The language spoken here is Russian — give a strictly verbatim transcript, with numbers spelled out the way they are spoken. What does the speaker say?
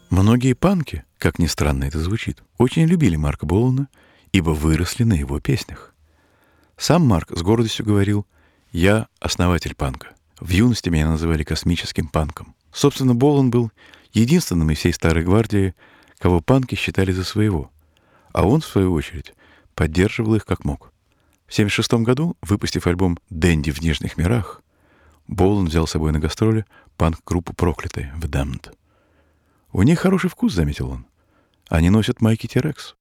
Многие панки, как ни странно это звучит, очень любили Марка Болана, ибо выросли на его песнях. Сам Марк с гордостью говорил: «Я основатель панка. В юности меня называли космическим панком». Собственно, Болан был единственным из всей старой гвардии, кого панки считали за своего, а он, в свою очередь, поддерживал их как мог. В семьдесят шестом году, выпустив альбом «Дэнди в нежных мирах», Болан взял с собой на гастроли панк-группу «Проклятые» в Damned. «У них хороший вкус», — заметил он. «Они носят майки T-Rex».